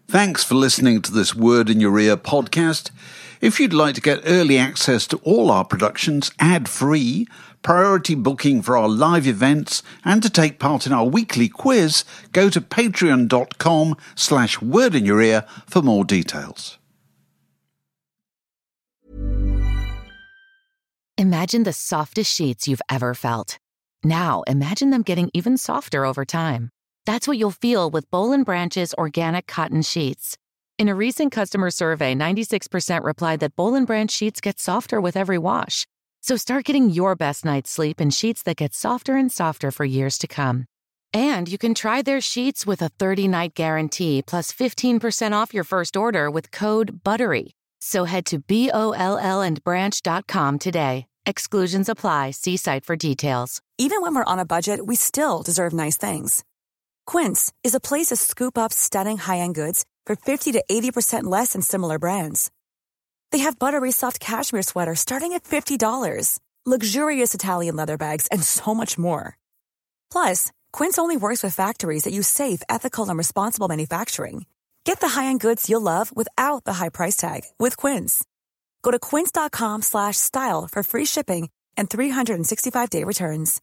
Thanks for listening to this Word in Your Ear podcast. If you'd like to get early access to all our productions ad-free, priority booking for our live events, and to take part in our weekly quiz, go to patreon.com/wordinyourear for more details. Imagine the softest sheets you've ever felt. Now, imagine them getting even softer over time. That's what you'll feel with Boll & Branch's organic cotton sheets. In a recent customer survey, 96% replied that Boll & Branch sheets get softer with every wash. So start getting your best night's sleep in sheets that get softer and softer for years to come. And you can try their sheets with a 30-night guarantee plus 15% off your first order with code BUTTERY. So head to BOLLandbranch.com today. Exclusions apply. See site for details. Even when we're on a budget, we still deserve nice things. Quince is a place to scoop up stunning high-end goods for 50 to 80% less than similar brands. They have buttery soft cashmere sweaters starting at $50, luxurious Italian leather bags, and so much more. Plus, Quince only works with factories that use safe, ethical, and responsible manufacturing. Get the high-end goods you'll love without the high price tag with Quince. Go to quince.com/style for free shipping and 365-day returns.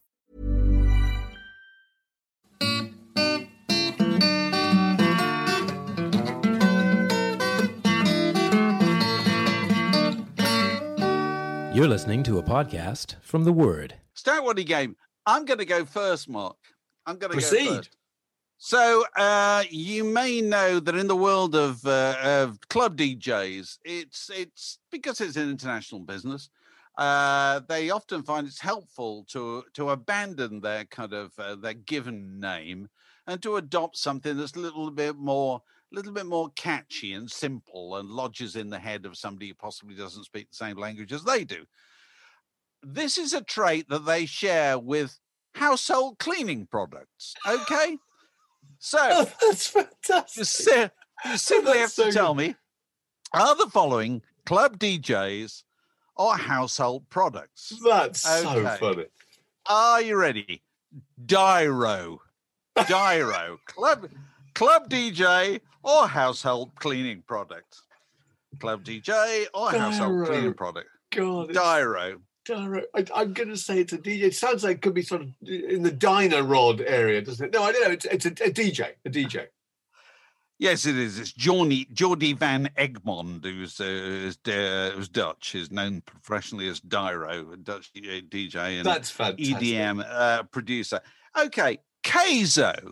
You're listening to a podcast from The Word. Start Waddy game. I'm going to go first, Mark. I'm going to go Proceed. first. So you may know that in the world of club DJs, it's because it's an international business. They often find it's helpful to abandon their kind of their given name and to adopt something that's a little bit more catchy and simple and lodges in the head of somebody who possibly doesn't speak the same language as they do. This is a trait that they share with household cleaning products. Okay. So that's fantastic. You simply have to tell me, are the following club DJs or household products? That's so funny. Are you ready? Dyro. Club DJ or household cleaning product? Club DJ or household cleaning product? God, Dyro. I'm going to say it's a DJ. It sounds like it could be sort of in the diner rod area, doesn't it? No, I don't know. It's a DJ. A DJ. Yes, it is. It's Geordie van Egmond, who's Dutch, is known professionally as Dyro, a Dutch DJ and that's fantastic. EDM producer. Okay, Kayzo,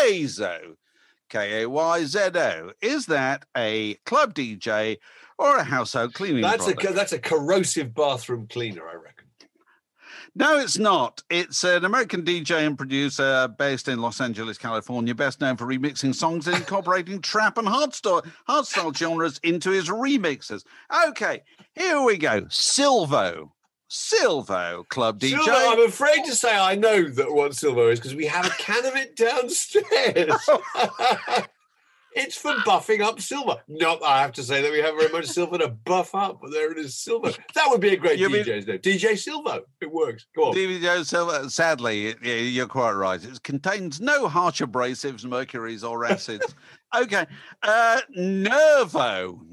Kayzo. Is that a club DJ or a household cleaning product? That's a corrosive bathroom cleaner, I reckon. No, it's not. It's an American DJ and producer based in Los Angeles, California, best known for remixing songs and incorporating trap and hardstyle genres into his remixes. Okay, here we go. Silvo, club DJ. Silvo, I'm afraid to say I know what Silvo is because we have a can of it downstairs. It's for buffing up silver. Not that I have to say that we have very much silver to buff up, but there it is, Silvo. That would be a great DJ's name. DJ Silvo. It works. Go on. DJ Silvo. Sadly, you're quite right. It contains no harsh abrasives, mercuries, or acids. Okay. Nervo.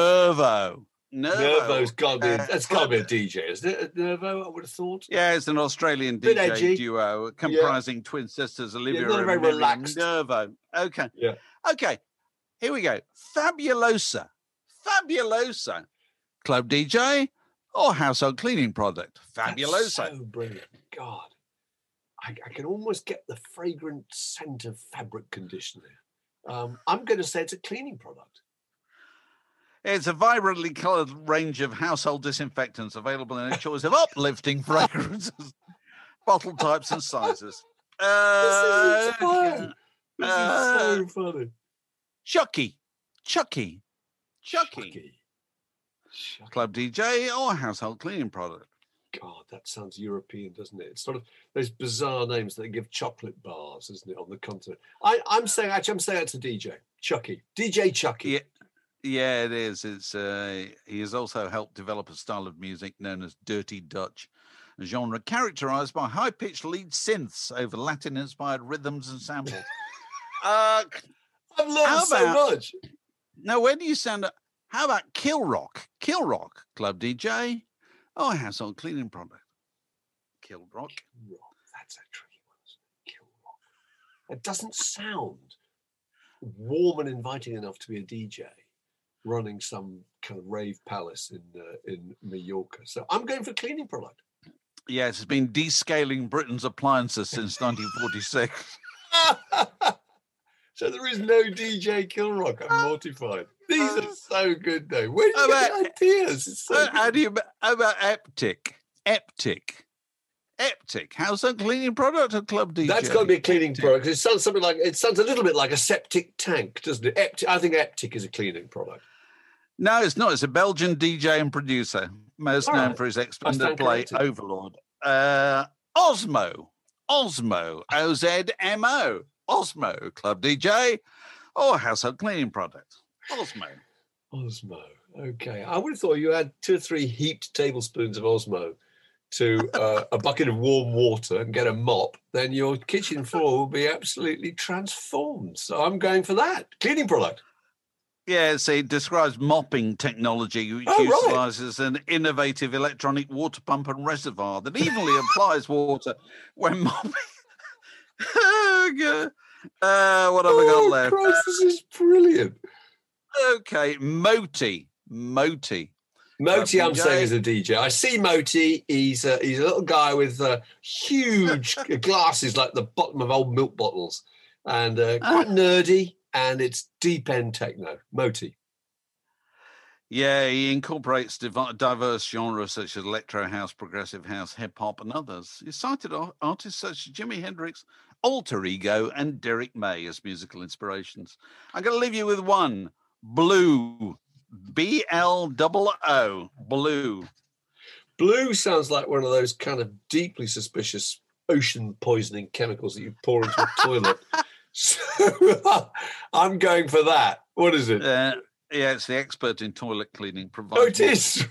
Nervo's got to be. That's got to be a DJ, isn't it? Nervo, I would have thought. Yeah, it's an Australian DJ duo comprising twin sisters Olivia and very relaxed. Nervo. Okay. Yeah. Okay. Here we go. Fabulosa, club DJ or household cleaning product? Fabulosa. That's so brilliant. God, I can almost get the fragrant scent of fabric conditioner. I'm going to say it's a cleaning product. It's a vibrantly coloured range of household disinfectants available in a choice of uplifting fragrances, bottle types and sizes. This is so funny. Chucky. Club DJ or household cleaning product? God, that sounds European, doesn't it? It's sort of those bizarre names that give chocolate bars, isn't it, on the continent? I'm saying it's a DJ. Chucky. DJ Chucky. Yeah, it is. He has also helped develop a style of music known as Dirty Dutch, a genre characterized by high-pitched lead synths over Latin-inspired rhythms and samples. I've learned so much. Now, where do you sound? How about Kill Rock? Kill Rock, club DJ, or household cleaning product? Kill Rock. That's a tricky one. Kill Rock. It doesn't sound warm and inviting enough to be a DJ running some kind of rave palace in Mallorca. So I'm going for cleaning product. Yes, it's been descaling Britain's appliances since 1946. So there is no DJ Kill Rock. I'm mortified. These are so good, though. Where do you get the ideas? It's so how about Eptic? Eptic, household cleaning product or club DJ? That's got to be a cleaning product. It sounds a little bit like a septic tank, doesn't it? I think Eptic is a cleaning product. No, it's not. It's a Belgian DJ and producer, most known for his expanded play Overlord. Osmo, OZMO, Osmo, club DJ, or household cleaning product. Osmo. Okay. I would have thought you had 2 or 3 heaped tablespoons of Osmo to a bucket of warm water and get a mop, then your kitchen floor will be absolutely transformed. So I'm going for that. Cleaning product. Yes, it describes mopping technology, which utilizes an innovative electronic water pump and reservoir that evenly applies water when mopping. Oh, God. What have I got left? Christ, this is brilliant. Okay, Moti, I'm saying, is a DJ. I see Moti. He's a little guy with huge glasses like the bottom of old milk bottles, and quite nerdy. And it's deep end techno. Moti. Yeah, he incorporates diverse genres such as electro house, progressive house, hip hop, and others. He cited artists such as Jimi Hendrix, Alter Ego, and Derek May as musical inspirations. I'm going to leave you with one. Blue. BLOO. Blue. Blue sounds like one of those kind of deeply suspicious ocean poisoning chemicals that you pour into a toilet. So I'm going for that. What is it? Yeah, it's the expert in toilet cleaning. It is.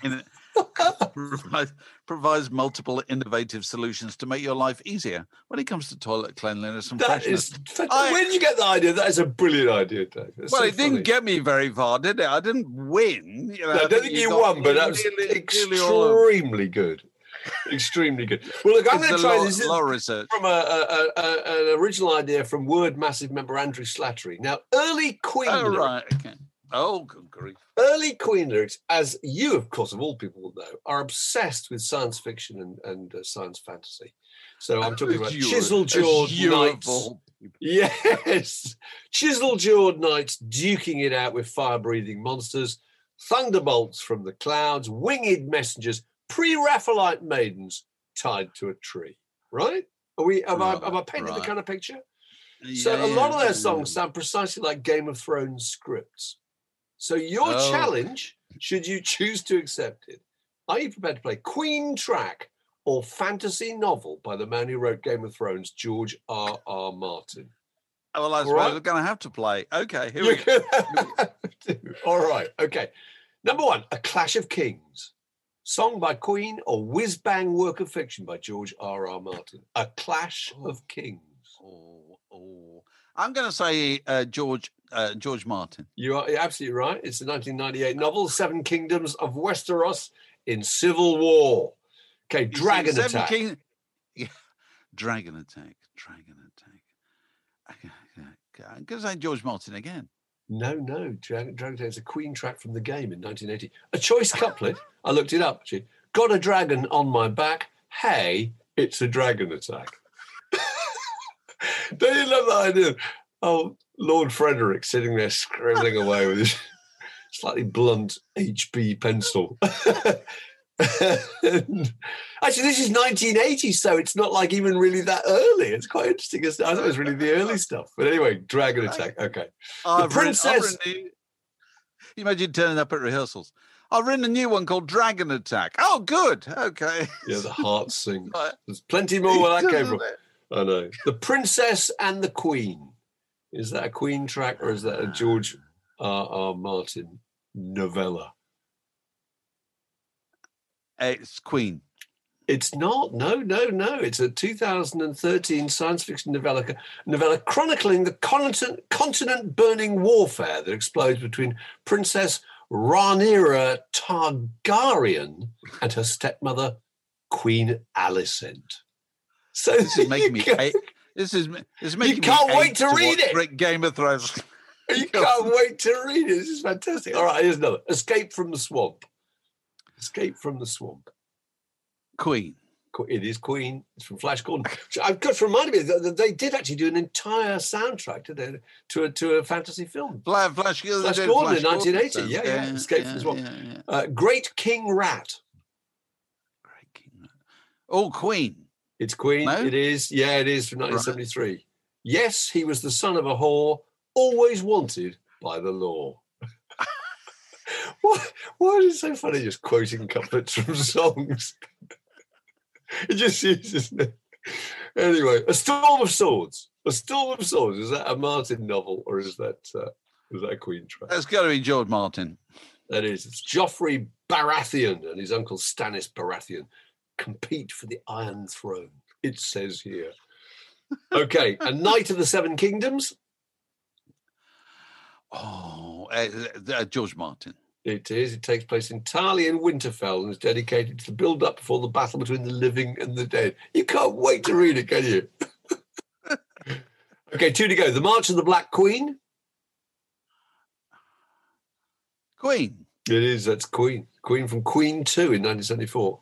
Provides multiple innovative solutions to make your life easier when it comes to toilet cleanliness and freshness. Where did you get the idea? That is a brilliant idea, Dave. It didn't get me very far, did it? I didn't win. I don't think you won, but that was extremely good. Extremely good. Well, look, I'm going to try this from an original idea from Word Massive member Andrew Slattery. Now, early Queen lyrics. Right, okay. Oh, good grief. Early Queen lyrics, as you, of course, of all people will know, are obsessed with science fiction and science fantasy. So I'm talking about chisel-jawed knights. Yes. Chisel-jawed knights duking it out with fire-breathing monsters, thunderbolts from the clouds, winged messengers, pre-Raphaelite maidens tied to a tree. Right? Am I painting the kind of picture? So a lot of their songs sound precisely like Game of Thrones scripts. So your challenge, should you choose to accept it, are you prepared to play Queen track or fantasy novel by the man who wrote Game of Thrones, George R.R. Martin? Well, I suppose we're going to have to play. Okay, here we go. All right, okay. Number 1, A Clash of Kings. Song by Queen or whiz-bang work of fiction by George R.R. Martin? A Clash of Kings. I'm going to say George Martin. You're absolutely right. It's a 1998 novel, 7 Kingdoms of Westeros in Civil War. Okay, Dragon Attack. Dragon Attack. I'm going to say George Martin again. No. Dragon Attack is a Queen track from the game in 1980. A choice couplet. I looked it up, actually. Got a dragon on my back. Hey, it's a Dragon Attack. Don't you love that idea? Oh, Lord Frederick sitting there scribbling away with his slightly blunt HB pencil. Actually, this is 1980, so it's not like even really that early. It's quite interesting. I thought it was really the early stuff. But anyway, Dragon Attack. Okay. The Princess. You imagine turning up at rehearsals. I've written a new one called Dragon Attack. Oh, good. Okay. Yeah, the heart sings. There's plenty more where that came from. I know. The Princess and the Queen. Is that a Queen track or is that a George R.R. Martin novella? It's Queen. It's not. No. It's a 2013 science fiction novella chronicling the continent-burning warfare that explodes between Princess Rhaenyra Targaryen and her stepmother, Queen Alicent. So This is making me. This is making You can't me wait to read it. watch Game of Thrones. You can't wait to read it. This is fantastic. All right, here's another. Escape from the Swamp. Escape from the Swamp. Queen. It is Queen. It's from Flash Gordon. I've got to remind me that they did actually do an entire soundtrack to a fantasy film. Flash Gordon in 1980. Yeah. Escape from the Swamp. Yeah. Great King Rat. Great King Rat. Oh, Queen. It's Queen. No? It is. Yeah, it is from 1973. Right. Yes, he was the son of a whore, always wanted by the law. Why is it so funny just quoting couplets from songs? It just is, isn't it? Anyway, A Storm of Swords. A Storm of Swords. Is that a Martin novel or is that a Queen track? That's got to be George Martin. That is. It's Joffrey Baratheon and his uncle Stannis Baratheon compete for the Iron Throne. It says here. Okay, A Knight of the Seven Kingdoms. Oh, George Martin. It is. It takes place entirely in Winterfell and is dedicated to the build-up before the battle between the living and the dead. You can't wait to read it, can you? Okay, 2 to go. The March of the Black Queen. Queen. It is. That's Queen. Queen from Queen 2 in 1974.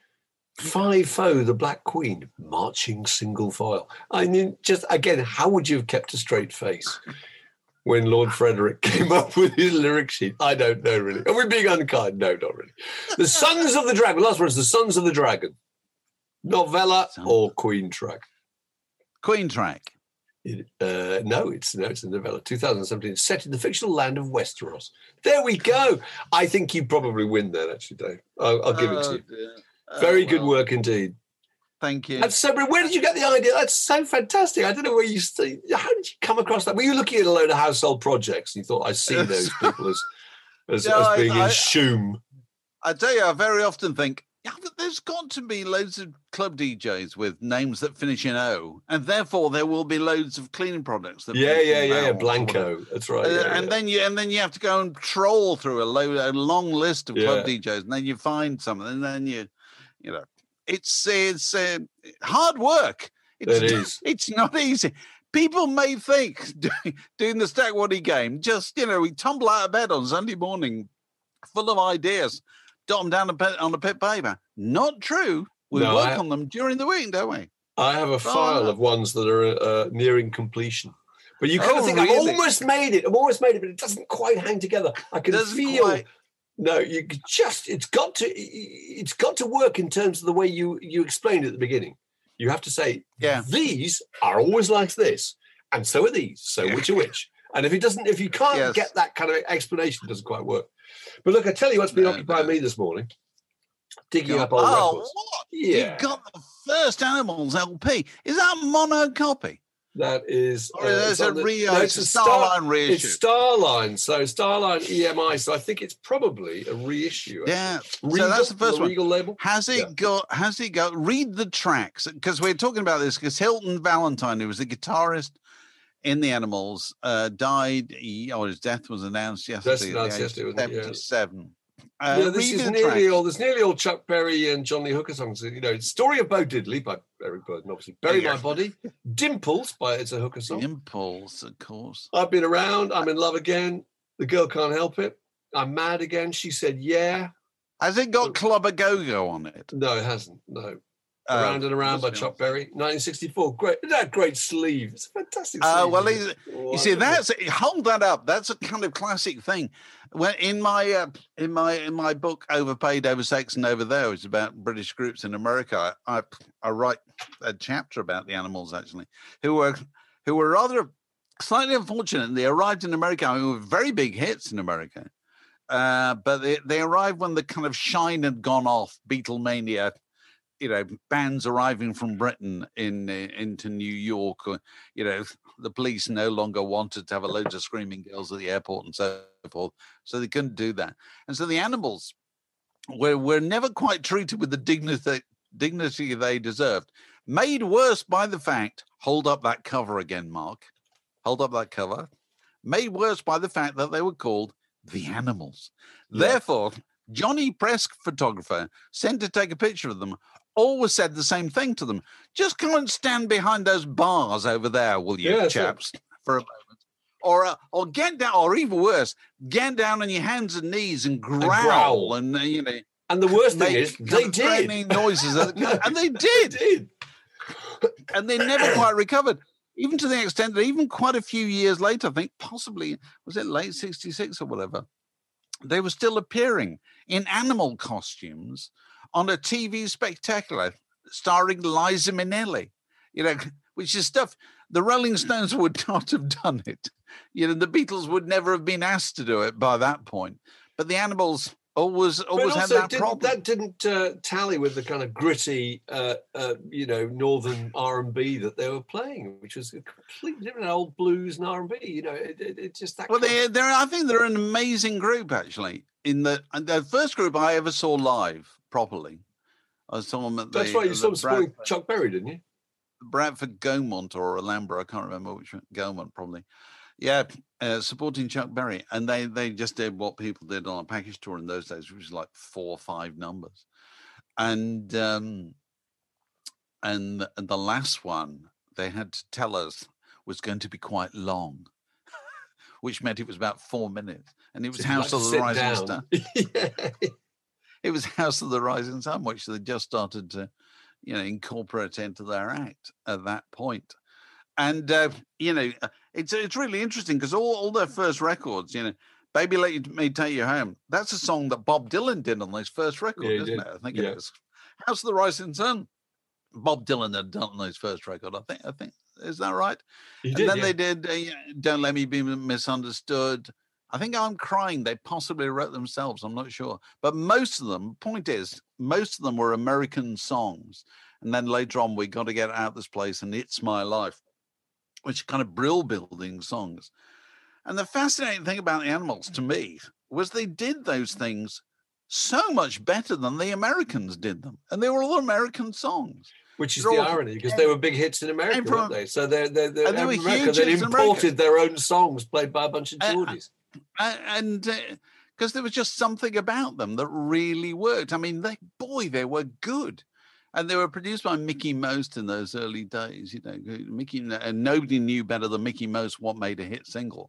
5-0, the Black Queen, marching single file. I mean, just again, how would you have kept a straight face when Lord Frederick came up with his lyric sheet? I don't know, really. Are we being unkind? No, not really. The Sons of the Dragon. Last one is The Sons of the Dragon. Novella or Queen track? Queen track. No, it's a novella. 2017, set in the fictional land of Westeros. There we go. I think you probably win there, actually, Dave. I'll give it to you. Dear. Very good work indeed. Thank you. That's so. Where did you get the idea? That's so fantastic. I don't know where you. How did you come across that? Were you looking at a load of household projects and you thought, I see those people as being in shoom? I tell you, I very often think, but there's got to be loads of club DJs with names that finish in O, and therefore there will be loads of cleaning products that Blanco. That's right. And then you have to go and troll through a long list of club DJs, and then you find something, and then you know, it's hard work. It's not easy. People may think doing the Stack Waddy game, just, we tumble out of bed on Sunday morning full of ideas, dot them down on a bit of paper. Not true. We work on them during the week, don't we? I have a file of ones that are nearing completion. But you kind of think, really? I've almost made it, but it doesn't quite hang together. I can feel... No, it's got to work in terms of the way you explained it at the beginning. You have to say, these are always like this, and so are these. So which are which? And if you can't get that kind of explanation, it doesn't quite work. But look, I tell you what's been occupying me this morning. Digging up old records. What? Yeah. You got the first Animals LP. Is that a mono copy? That is... it's a Starline reissue. It's Starline. So Starline EMI. So I think it's probably a reissue. Yeah. Regal, so that's the first one. Regal label. Has it got... Read the tracks. Because we're talking about this because Hilton Valentine, who was the guitarist in the Animals, died... his death was announced yesterday. That's yesterday, 77. This is nearly all Chuck Berry and John Lee Hooker songs. Story of Bo Diddley by Eric Burdon, obviously. Bury My Body. Dimples it's a Hooker song. Dimples, of course. I've Been Around. I'm in Love Again. The Girl Can't Help It. I'm Mad Again. She Said Yeah. Has it got Club A Go-Go on it? No, it hasn't. No. Around and Around by Chuck Berry, 1964. Great sleeve. It's a fantastic sleeve. You see, hold that up. That's a kind of classic thing. When in my book, Overpaid, Oversexed, and Over There, which is about British groups in America, I write a chapter about the Animals actually, who were rather slightly unfortunate. They arrived in America with very big hits in America, but they arrived when the kind of shine had gone off. Beatlemania. Bands arriving from Britain into New York, the police no longer wanted to have a load of screaming girls at the airport and so forth, so they couldn't do that. And so the Animals were never quite treated with the dignity they deserved. Made worse by the fact, hold up that cover again, Mark. Hold up that cover. Made worse by the fact that they were called the Animals. Yeah. Therefore, Johnny Press, photographer, sent to take a picture of them, always said the same thing to them. Just come and stand behind those bars over there, will you, chaps, for a moment. Or get down, or even worse, get down on your hands and knees and growl. And you know. And the worst thing is, they did. Noises. And they did. They did. And they never quite recovered. Even to the extent that even quite a few years later, I think possibly, was it late 66 or whatever, they were still appearing in animal costumes on a TV spectacular starring Liza Minnelli, you know, which is stuff the Rolling Stones would not have done it. You know, the Beatles would never have been asked to do it by that point. But the Animals always had that problem. That didn't tally with the kind of gritty, northern R&B that they were playing, which was a completely different old blues and R&B. You know, it's just that. Well, I think they're an amazing group, actually. In the first group I ever saw live properly, I saw them at That's right. You saw them supporting Chuck Berry, didn't you? Bradford Gaumont or Alhambra, I can't remember which one. Gaumont, probably. Yeah, supporting Chuck Berry. And they just did what people did on a package tour in those days, which was like 4 or 5 numbers. And the last one they had to tell us was going to be quite long, which meant it was about 4 minutes. And it was House of the Rising Sun. It was House of the Rising Sun, which they just started to, incorporate into their act at that point. And, it's really interesting because all their first records, Baby Let Me Take You Home, that's a song that Bob Dylan did on his first record, isn't it? I think it was House of the Rising Sun. Bob Dylan had done on his first record, I think. Is that right? They did Don't Let Me Be Misunderstood. I think I'm Crying, they possibly wrote themselves, I'm not sure. But most of them were American songs. And then later on, We Got to Get Out of This Place and It's My Life, which are kind of brill-building songs. And the fascinating thing about the Animals, to me, was they did those things so much better than the Americans did them. And they were all American songs. Which is the irony, because they were big hits in America, weren't they? So they were huge. They imported their own songs played by a bunch of Geordies. And because there was just something about them that really worked. I mean, they were good. And they were produced by Mickey Most in those early days. And nobody knew better than Mickey Most what made a hit single,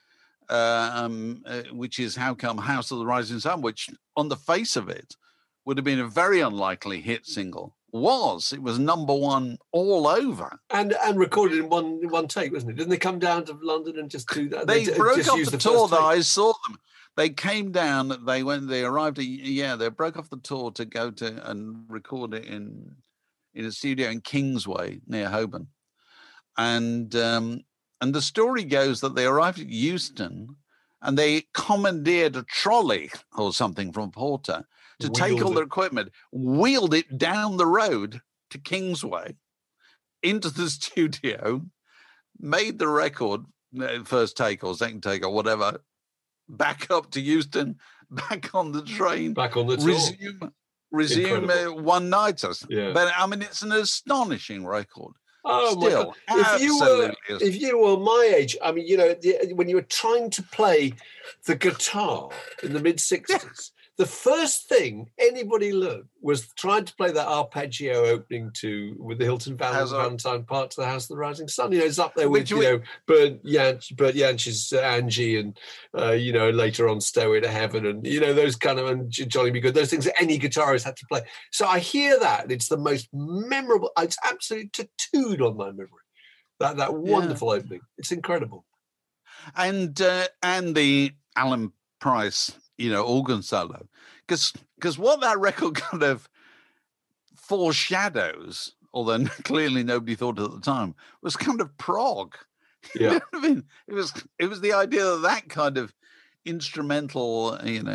which is How Come House of the Rising Sun, which on the face of it would have been a very unlikely hit single. It was number one all over, and recorded in one take, wasn't it? Didn't they come down to London and just do that? They broke off the tour that I saw them. They came down. They arrived. They broke off the tour to go to and record it in a studio in Kingsway near Holborn, and the story goes that they arrived at Euston, and they commandeered a trolley or something from Porter to take all their equipment, wheeled it down the road to Kingsway, into the studio, made the record, first take or second take or whatever, back up to Euston, back on the train, back on the tour. Resume one-nighters. Yeah. But, I mean, it's an astonishing record. Oh, still, if you were my age, I mean, when you were trying to play the guitar in the mid-60s, the first thing anybody learned was trying to play that arpeggio opening with the Hilton Valentine part to the House of the Rising Sun. It's up there with, Bert Jansch's Angie and, later on Stairway to Heaven and, those kind of, and Johnny B. Good, those things that any guitarist had to play. So I hear that, and it's the most memorable, it's absolutely tattooed on my memory, that wonderful opening. It's incredible. And the Alan Price, organ solo, because what that record kind of foreshadows, although clearly nobody thought at the time, was kind of prog. Yeah, you know what I mean, it was the idea that kind of instrumental,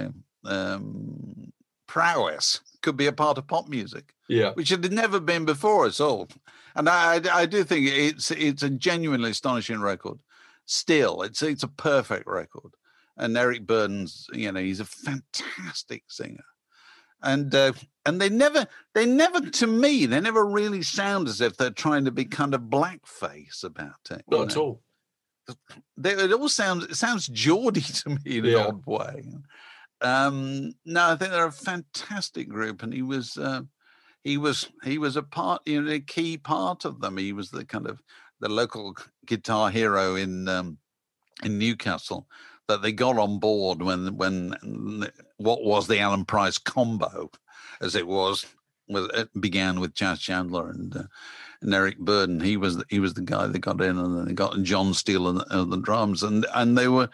prowess could be a part of pop music. Yeah, which it had never been before at all. And I do think it's a genuinely astonishing record. Still, it's a perfect record. And Eric Burdon's, he's a fantastic singer. and they never, to me, they never really sound as if they're trying to be kind of blackface about it. Not at all. It sounds Geordie to me in an odd way. No, I think they're a fantastic group, and he was a part, a key part of them. He was the kind of the local guitar hero in Newcastle that they got on board when what was the Alan Price combo, as it began with Chas Chandler and Eric Burdon. He was the guy that got in, and then they got John Steele on the drums, and they were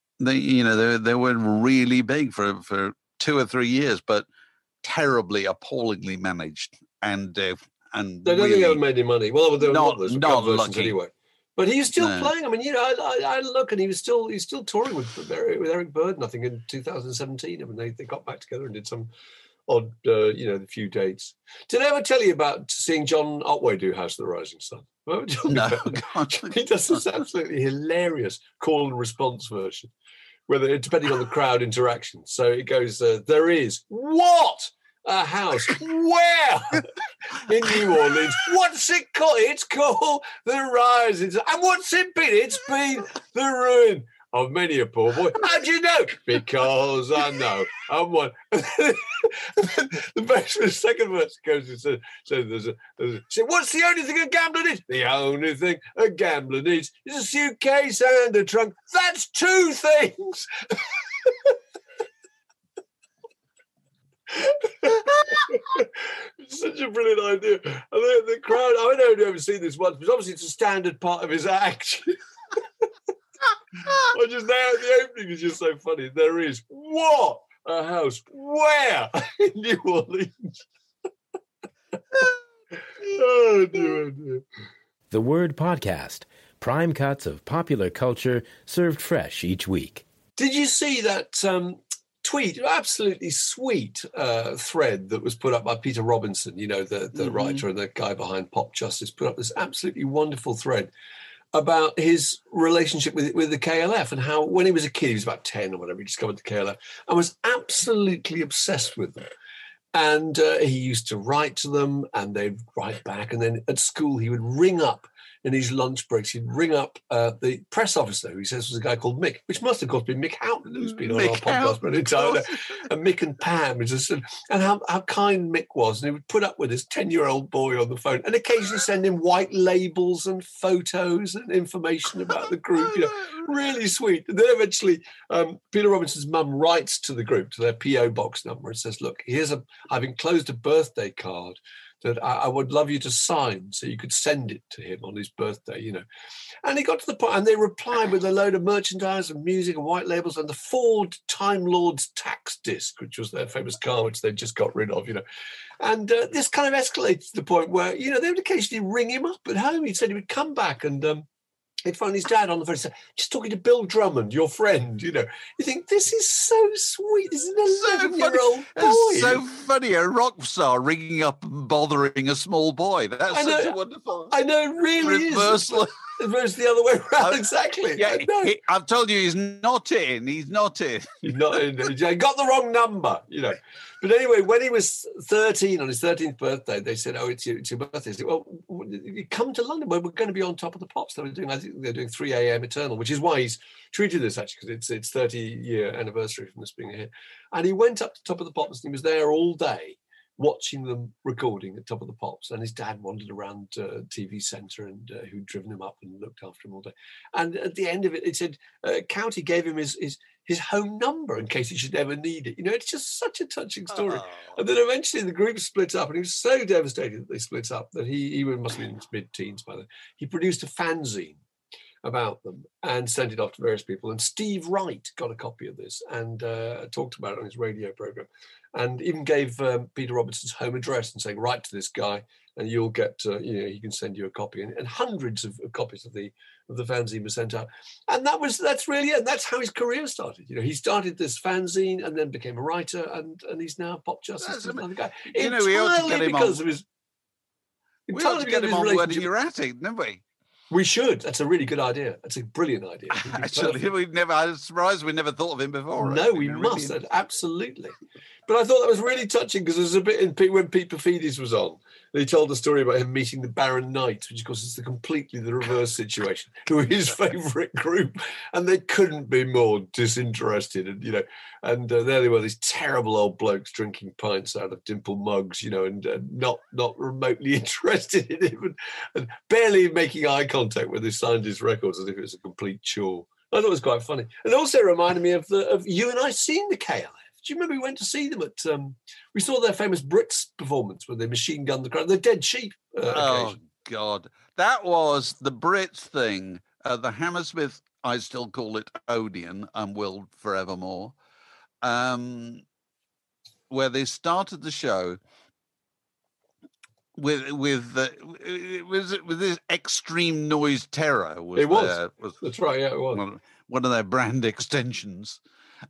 really big for 2 or 3 years, but terribly, appallingly managed, and they don't think they ever made any money. Well, they were not lucky anyway. But he's still playing. I mean, I look, and he's still touring with Eric Burdon, I think, in 2017. I mean, they got back together and did some odd, a few dates. Did I ever tell you about seeing John Otway do House of the Rising Sun? No, he does this absolutely hilarious call and response version, depending on the crowd interaction. So it goes, there is what? A house where in New Orleans? What's it called? It's called The Rising Sun. And what's it been? It's been the ruin of many a poor boy. How do you know? Because I know. I'm one. The second verse goes and says, what's the only thing a gambler needs? The only thing a gambler needs is a suitcase and a trunk. That's 2 things. It's such a brilliant idea. And the crowd, I've only ever seen this once, but obviously it's a standard part of his act. Or just now the opening is just so funny. There is what? A house where? In New Orleans. Oh dear. The Word Podcast. Prime cuts of popular culture served fresh each week. Did you see that tweet, absolutely sweet thread that was put up by Peter Robinson, the writer and the guy behind Pop Justice, put up this absolutely wonderful thread about his relationship with the KLF and how when he was a kid, he was about 10 or whatever, he discovered the KLF and was absolutely obsessed with them. And he used to write to them and they'd write back. And then at school, he would ring up in his lunch breaks, he'd ring up the press officer, who he says was a guy called Mick, which must, of course, be Mick Houghton, who's been on our podcast for an entire day. And Mick and Pam, and how kind Mick was. And he would put up with this 10-year-old boy on the phone and occasionally send him white labels and photos and information about the group, really sweet. And then eventually, Peter Robinson's mum writes to the group, to their P.O. box number, and says, look, I've enclosed a birthday card that I would love you to sign so you could send it to him on his birthday, And he got to the point, and they replied with a load of merchandise and music and white labels and the Ford Time Lord's tax disc, which was their famous car, which they just got rid of, And this kind of escalated to the point where, they would occasionally ring him up at home. He said he would come back and he'd find his dad on the phone and say, just talking to Bill Drummond, your friend, You think, this is so sweet. This is an 11-year-old boy. It's so funny, a rock star ringing up and bothering a small boy. That's such a wonderful... I know, it really reversal. Is. It's the other way around, exactly. Yeah, I've told you, he's not in. He's not in. He's not in. He got the wrong number, But anyway, when he was 13, on his 13th birthday, they said, it's your birthday. He said, well, you come to London, where we're going to be on Top of the Pops. I think they're doing 3 a.m. Eternal, which is why he's treated this, actually, because it's 30-year anniversary from this being a hit. And he went up to Top of the Pops, and he was there all day, watching them recording at Top of the Pops, and his dad wandered around TV Centre and who'd driven him up and looked after him all day. And at the end of it, it said County gave him his home number in case he should ever need it. It's just such a touching story. Oh. And then eventually the group split up, and he was so devastated that they split up that he must have been in his mid-teens by then. He produced a fanzine about them and sent it off to various people. And Steve Wright got a copy of this and talked about it on his radio program, and even gave Peter Robinson's home address and saying, write to this guy and you'll get, he can send you a copy. And hundreds of copies of the fanzine were sent out. And that's really it. And that's how his career started. He started this fanzine and then became a writer, and he's now Pop Justice. Another guy. We ought to get him on. We ought to get him on Word You're At It, didn't we? We should. That's a really good idea. That's a brilliant idea. Actually, I was surprised we never thought of him before. No, we must. Absolutely. But I thought that was really touching because there's a bit in when Pete Paphides was on. They told a story about him meeting the Baron Knight, which of course is completely the reverse situation, who were his favourite group, and they couldn't be more disinterested. And there they were, these terrible old blokes drinking pints out of dimple mugs, and not remotely interested in him, and barely making eye contact when they signed his records as if it was a complete chore. I thought it was quite funny, and also reminded me of you and I seeing the KLF. Do you remember we went to see them at? We saw their famous Brits performance where they machine gunned the crowd. The Dead Sheep. Occasion. God, that was the Brits thing. The Hammersmith, I still call it Odeon, and will forevermore. Where they started the show with this Extreme Noise Terror. That's right. Yeah, it was one of their brand extensions.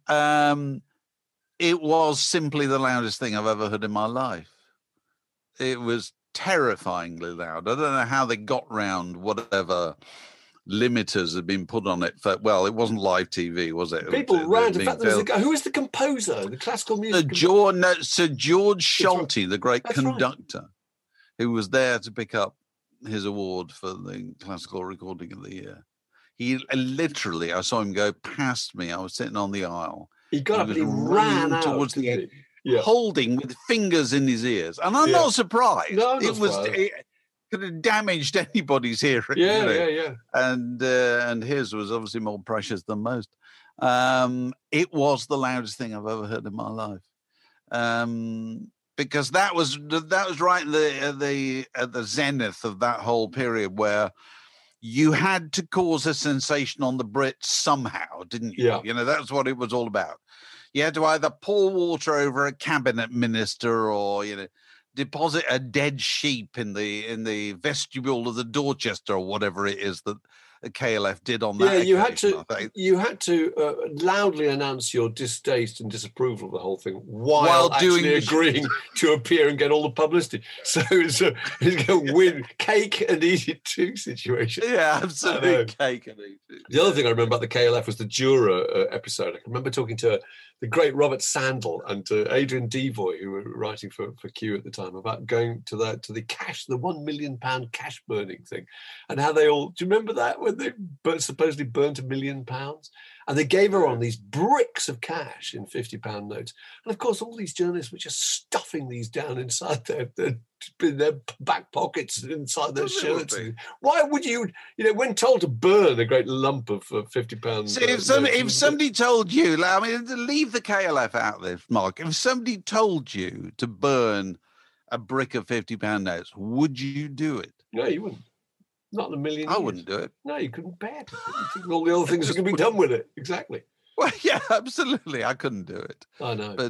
It was simply the loudest thing I've ever heard in my life. It was terrifyingly loud. I don't know how they got round whatever limiters had been put on it. It wasn't live TV, was it? People ran. In fact, there was a guy. Who was the composer? The classical music. Sir George Sholto, the great conductor, who was there to pick up his award for the classical recording of the year. He literally, I saw him go past me. I was sitting on the aisle. He got up and he ran out towards the end, holding with fingers in his ears. And I'm not surprised. No, it could have damaged anybody's hearing. Yeah. And his was obviously more precious than most. It was the loudest thing I've ever heard in my life. Because that was right at the zenith of that whole period where you had to cause a sensation on the Brits somehow, didn't you? Yeah. That's what it was all about. You had to either pour water over a cabinet minister or, deposit a dead sheep in the vestibule of the Dorchester or whatever it is that the KLF did on that occasion. You had to loudly announce your distaste and disapproval of the whole thing while actually agreeing to appear and get all the publicity. So it's a win cake and eat it too situation. Yeah, absolutely, cake and eat it. The other thing I remember about the KLF was the Jura episode. I can remember talking to the great Robert Sandel and Adrian Devoy, who were writing for Q at the time, about going to the £1 million cash burning thing, and how they all. Do you remember that when they supposedly burnt £1 million? And they gave her on these bricks of cash in £50 notes, and of course all these journalists were just stuffing these down inside their back pockets, inside their shirts. Why would you? When told to burn a great lump of £50. See, if somebody told you, leave the KLF out of this, Mark. If somebody told you to burn a brick of £50 notes, would you do it? No, you wouldn't. Not in a million years. I wouldn't do it. No, you couldn't bear to. All the other things that can be done with it. Exactly. Well, yeah, absolutely. I couldn't do it. I know. But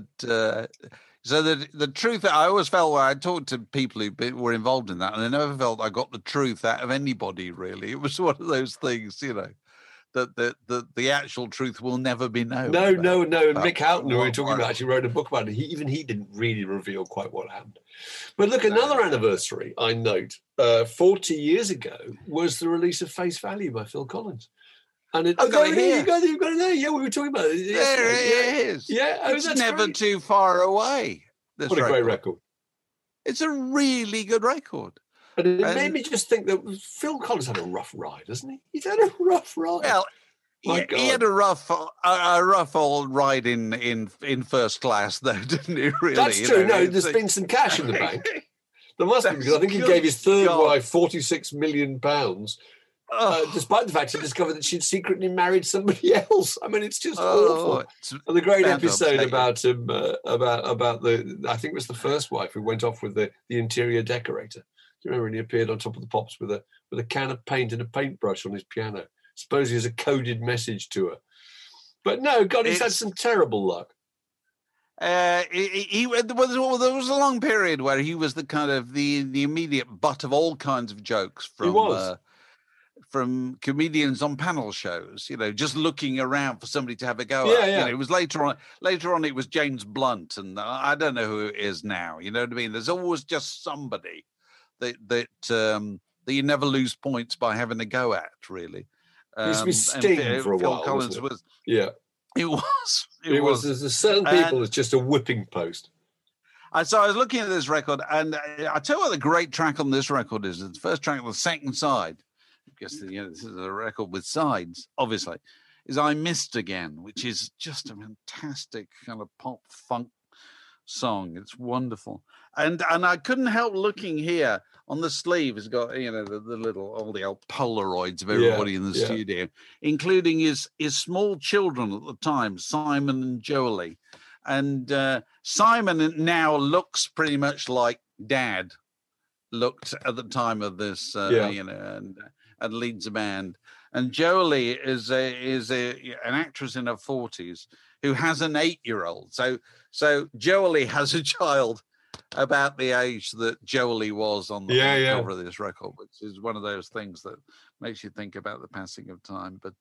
so the truth, I always felt when I talked to people who were involved in that, and I never felt I got the truth out of anybody, really. It was one of those things, that the actual truth will never be known. No. Mick Houghton, who we were talking about, actually wrote a book about it. He didn't really reveal quite what happened. But look, another anniversary, I note, 40 years ago, was the release of Face Value by Phil Collins. And you've got it there. Yeah, we were talking about it. There it is. Yeah, it's never great. Too far away. What a great record. It's a really good record. And it made me just think that Phil Collins had a rough ride, hasn't he? He's had a rough ride. Well, he had a rough old ride in first class, though, didn't he? Really, that's true. No, there's been some cash in the bank. There must be, because I think he gave his third wife £46 million. Despite the fact he discovered that she'd secretly married somebody else. I mean, it's just awful. And the great episode about him, about I think it was the first wife who went off with the interior decorator. Do you remember when he appeared on Top of the Pops with a can of paint and a paintbrush on his piano? Suppose he has a coded message to her. But no, God, he's had some terrible luck. There was a long period where he was the kind of the immediate butt of all kinds of jokes from comedians on panel shows, just looking around for somebody to have a go at. Yeah. It was later on it was James Blunt, and I don't know who it is now. You know what I mean? There's always just somebody that you never lose points by having a go at, really. He used to be Sting for a while. Phil Collins was. Yeah. It was. It was. There's certain people, it's just a whipping post. So I was looking at this record, and I tell you what the great track on this record is. It's the first track on the second side, because this is a record with sides, obviously, is I Missed Again, which is just a fantastic kind of pop funk song. It's wonderful. And I couldn't help looking here on the sleeve. It's got, all the old Polaroids of everybody in the studio, including his small children at the time, Simon and Jolie. And Simon now looks pretty much like Dad looked at the time of this, and leads a band. And Jolie is an actress in her 40s who has an 8-year-old. So Jolie has a child about the age that Jolie was on the cover of this record, which is one of those things that makes you think about the passing of time. But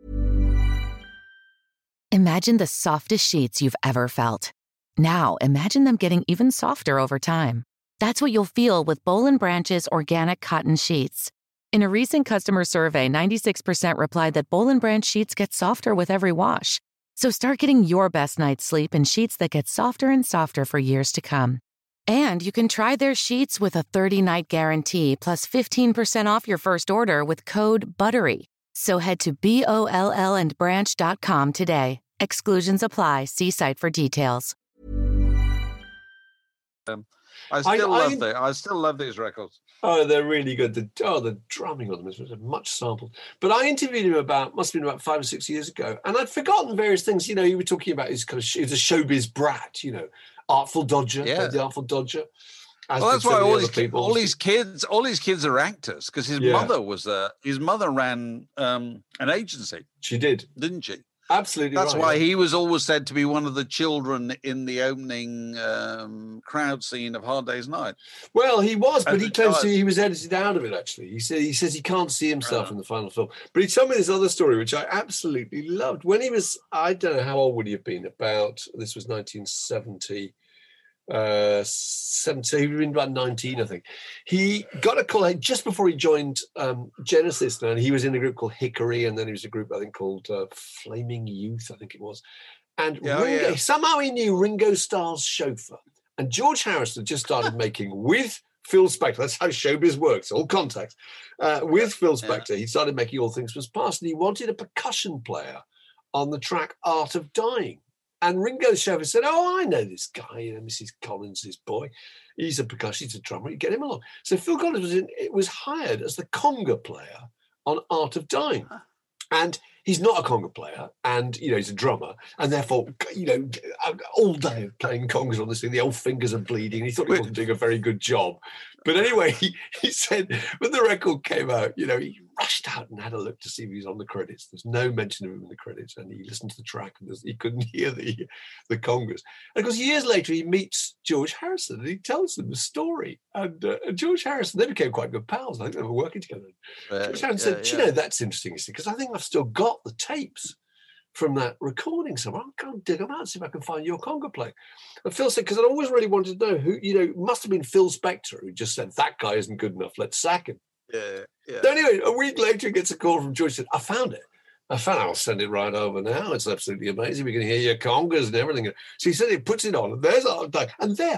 Imagine the softest sheets you've ever felt. Now, imagine them getting even softer over time. That's what you'll feel with Boll & Branch's organic cotton sheets. In a recent customer survey, 96% replied that Boll & Branch sheets get softer with every wash. So start getting your best night's sleep in sheets that get softer and softer for years to come. And you can try their sheets with a 30-night guarantee plus 15% off your first order with code BUTTERY. So head to BOLLandbranch.com today. Exclusions apply. See site for details. I still love these records. Oh, they're really good. The drumming on them is much sampled. But I interviewed him must have been about 5 or 6 years ago, and I'd forgotten various things. You were talking about his he was a showbiz brat. Artful Dodger, the Artful Dodger. Well, that's why all these kids are actors, because his mother ran an agency. She did, didn't she? Absolutely. That's why he was always said to be one of the children in the opening crowd scene of Hard Day's Night. Well, he was, but he claims he was edited out of it. Actually, he says he can't see himself in the final film. But he told me this other story, which I absolutely loved. When he was, I don't know how old would he have been? This was 1970. 17, he would have been about 19, I think. He got a call just before he joined Genesis, and he was in a group called Hickory, and then he was a group, I think, called Flaming Youth, I think it was. And somehow he knew Ringo Starr's chauffeur. And George Harrison had just started making with Phil Spector. That's how showbiz works, all contacts. With Phil Spector, he started making All Things Must Pass, and he wanted a percussion player on the track Art of Dying. And Ringo's chauffeur said, "Oh, I know this guy, Mrs. Collins, his boy. He's a percussionist, he's a drummer. You get him along." So Phil Collins was hired as the conga player on Art of Dying. And he's not a conga player, and he's a drummer, and therefore all day playing congas on this thing, the old fingers are bleeding. He thought he wasn't doing a very good job, but anyway, he said when the record came out, he rushed out and had a look to see if he was on the credits. There's no mention of him in the credits, and he listened to the track and he couldn't hear the congas. And of course, years later, he meets George Harrison and he tells them the story. And George Harrison, they became quite good pals. I think they were working together. George Harrison said, that's interesting, because I think I've still got the tapes from that recording somewhere. I'll go and dig them out and see if I can find your conga playing. And Phil said, because I always really wanted to know who, it must have been Phil Spector who just said, that guy isn't good enough, let's sack him. Yeah. So anyway, a week later, he gets a call from George. Said, I found it. I'll send it right over now. It's absolutely amazing. We can hear your congas and everything. So he said he puts it on, and there's and they're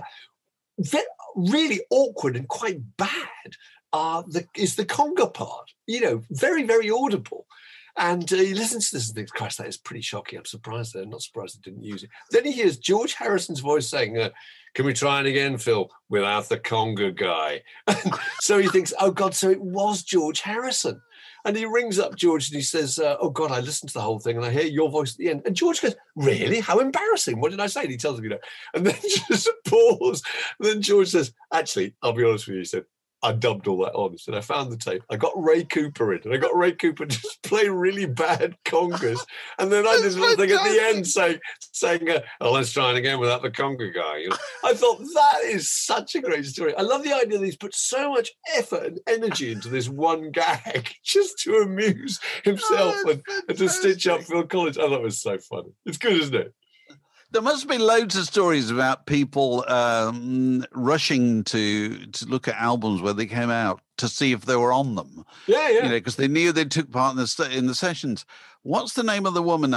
really awkward and quite bad is the conga part. Very, very audible. And he listens to this and thinks, Christ, that is pretty shocking. I'm surprised they're not surprised they didn't use it. Then he hears George Harrison's voice saying, can we try it again, Phil, without the conga guy? So he thinks, oh, God, so it was George Harrison. And he rings up George and he says, oh, God, I listened to the whole thing and I hear your voice at the end. And George goes, really? How embarrassing. What did I say? And he tells him, And then just a pause. And then George says, actually, I'll be honest with you, he said, I dubbed all that on. He said, I found the tape. I got Ray Cooper in, and I got Ray Cooper to just play really bad congas. And then I did this little thing at the end saying, let's try it again without the conga guy. I thought that is such a great story. I love the idea that he's put so much effort and energy into this one gag just to amuse himself and to stitch up Phil Collins. I thought it was so funny. It's good, isn't it? There must be loads of stories about people rushing to look at albums where they came out to see if they were on them. Yeah. Because they knew they took part in the sessions. What's the name of the woman? I'm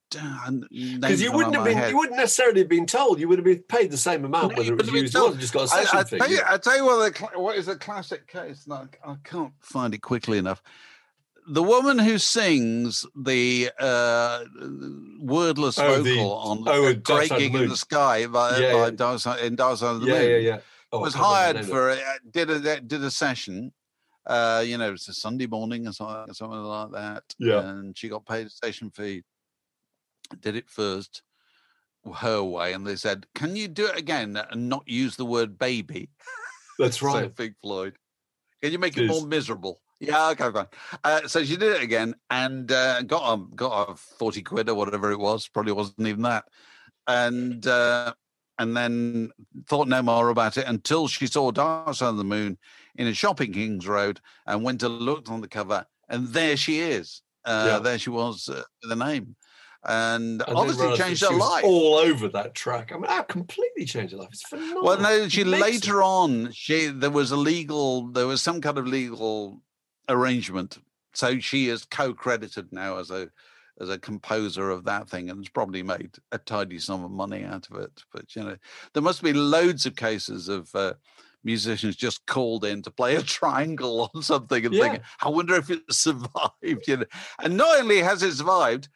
Because you wouldn't necessarily have been told. You would have been paid the same amount whether it was used or not. Just got a session fee. I tell you what is a classic case. No, I can't find it quickly enough. The woman who sings the wordless vocal on "Great Gig in the Sky" by Dark Side of the Moon was hired for did a session. It's a Sunday morning or something like that. Yeah, and she got paid a session fee. Did it first her way, and they said, "Can you do it again and not use the word baby?" That's right. So Pink Floyd. Can you make it more miserable? Yeah, okay, fine. So she did it again and got a 40 quid or whatever it was. Probably wasn't even that. And then thought no more about it until she saw Dark Side of the Moon in a shop in Kings Road and went to look on the cover, and there she is. There she was with the name. And obviously changed her life. All over that track. I mean, I completely changed her life. It's phenomenal. Well, no, later on, there was some kind of legal arrangement. So she is co-credited now as a composer of that thing, and has probably made a tidy sum of money out of it. But there must be loads of cases of musicians just called in to play a triangle on something and thinking, I wonder if it survived. And not only has it survived,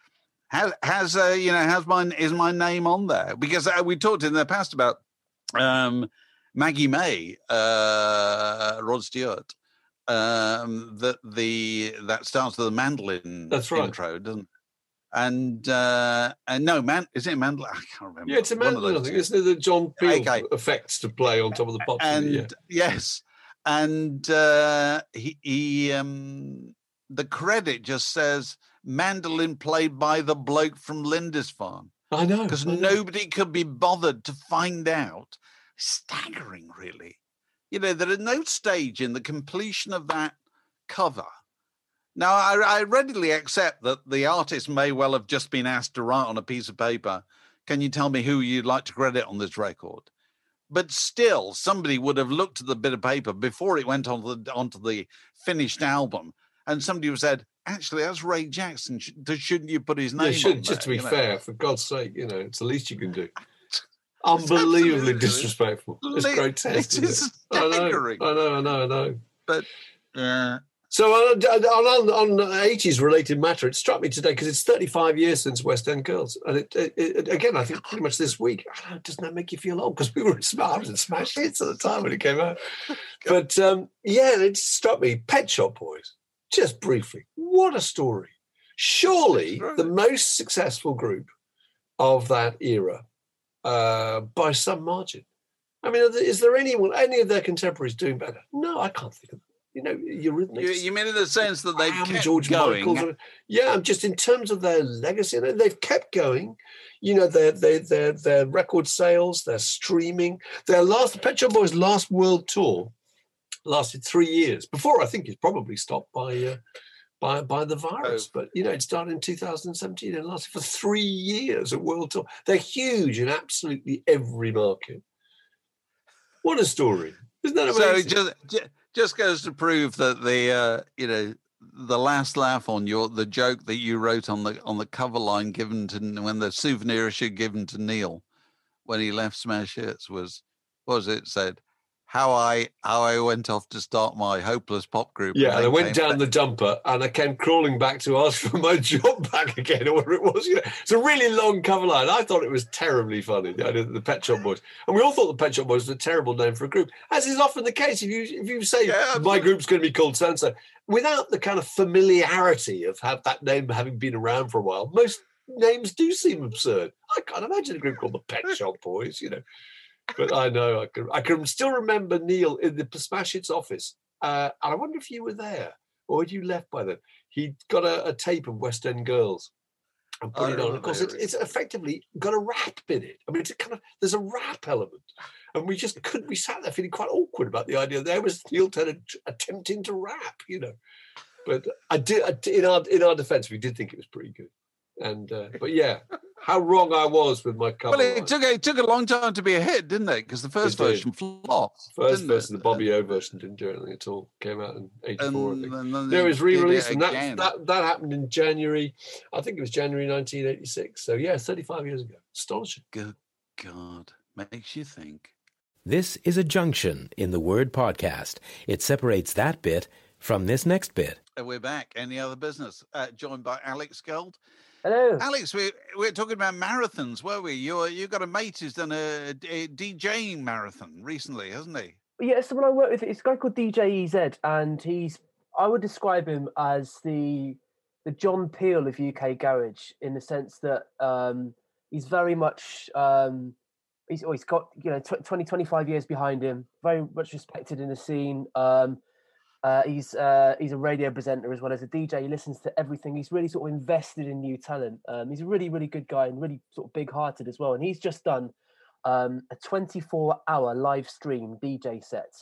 is my name on there? Because we talked in the past about Maggie May, Rod Stewart, that starts with the mandolin intro, doesn't it? And no, is it a mandolin? I can't remember. Yeah, it's a mandolin. I think isn't it the John Peel effects to play on top of the pop? And yes, and he the credit just says mandolin played by the bloke from Lindisfarne. I know. Because nobody could be bothered to find out. Staggering, really. There is no stage in the completion of that cover. Now, I readily accept that the artist may well have just been asked to write on a piece of paper, can you tell me who you'd like to credit on this record? But still, somebody would have looked at the bit of paper before it went onto the finished album, and somebody would have said, actually, that's Ray Jackson. Shouldn't you put his name on there? Just to be fair, for God's sake, it's the least you can do. Unbelievably disrespectful. It's grotesque. It's staggering. I know. But so on 80s related matter, it struck me today because it's 35 years since West End Girls, and it again, I think pretty much this week. I don't know, doesn't that make you feel old? Because we were in smash hits at the time when it came out. But it struck me. Pet Shop Boys. Just briefly, what a story. Surely the most successful group of that era by some margin. I mean, is there any of their contemporaries doing better? No, I can't think of them. Eurythmics. You mean in the sense that they've kept George going? Michael, just in terms of their legacy, they've kept going. Their record sales, their streaming. The Pet Shop Boys' last world tour lasted 3 years before I think it's probably stopped by the virus. But it started in 2017 and lasted for 3 years, a world tour. They're huge in absolutely every market. What a story! Isn't that amazing? So just goes to prove that the last laugh on the joke that you wrote on the cover line given to when the souvenir issue given to Neil when he left Smash Hits was it said, how I went off to start my hopeless pop group. Yeah, and I went down the dumper and I came crawling back to ask for my job back again, or whatever it was. It's a really long cover line. I thought it was terribly funny, the Pet Shop Boys. And we all thought the Pet Shop Boys was a terrible name for a group, as is often the case. If you say, my group's going to be called so-and-so, without the kind of familiarity of that name having been around for a while, most names do seem absurd. I can't imagine a group called the Pet Shop Boys, But I know I can still remember Neil in the Smash Hits office. And I wonder if you were there or had you left by then. He got a tape of West End Girls and put it on. Of course, it's effectively got a rap in it. I mean, there's a rap element. And we sat there feeling quite awkward about the idea there was Neil Tennant attempting to rap, But I did, in our defense, we did think it was pretty good. And but yeah, how wrong I was with my cover. Well, it took a long time to be a hit, didn't it? Because the first version flopped. First version, the Bobby O version, didn't do anything at all. Came out in '84, I think. It was re-released, and that happened in January. I think it was January 1986. So yeah, 35 years ago. Astonishing. Good God, makes you think. This is a junction in the word podcast. It separates that bit from this next bit. We're back. Any other business? Joined by Alex Gold. Hello. Alex, we're talking about marathons, were we? You got a mate who's done a DJing marathon recently, hasn't he? Yeah, someone I work with, it's a guy called DJ EZ, and I would describe him as the John Peel of UK Garage, in the sense that he's very much he's got 25 years behind him, very much respected in the scene. He's a radio presenter as well as a DJ. He listens to everything. He's really sort of invested in new talent. He's a really, really good guy and really sort of big-hearted as well. And he's just done a 24-hour live stream DJ set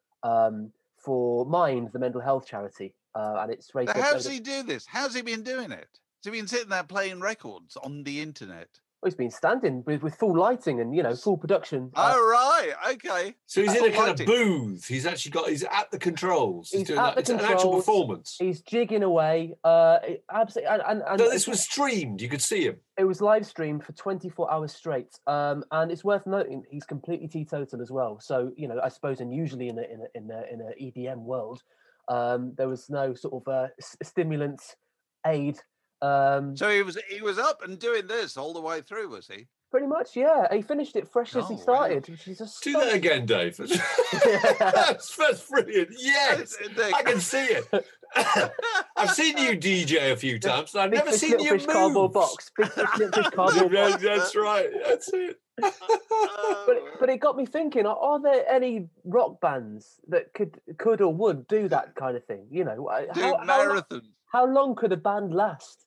for Mind, the mental health charity. And it's raised. How does he do this? How's he been doing it? Has he been sitting there playing records on the internet? He's been standing with full lighting and full production. Oh right, okay. So he's in a kind of booth. He's at the controls. He's doing at that. It's controls, an actual performance. He's jigging away. Absolutely. And no, this was streamed. You could see him. It was live streamed for 24 hours straight. And it's worth noting he's completely teetotal as well. So I suppose unusually in a EDM world, there was no sort of stimulant aid. So he was up and doing this all the way through, was he? Pretty much, yeah. He finished it fresh as he started. Wow. Do that again, Dave. That's brilliant. Yes, I can see it. I've seen you DJ a few times, and I've never seen you move. Cardboard box. Big fish cardboard box. That's right. That's it. But it got me thinking: are there any rock bands that could or would do that kind of thing? Marathons. How long could a band last?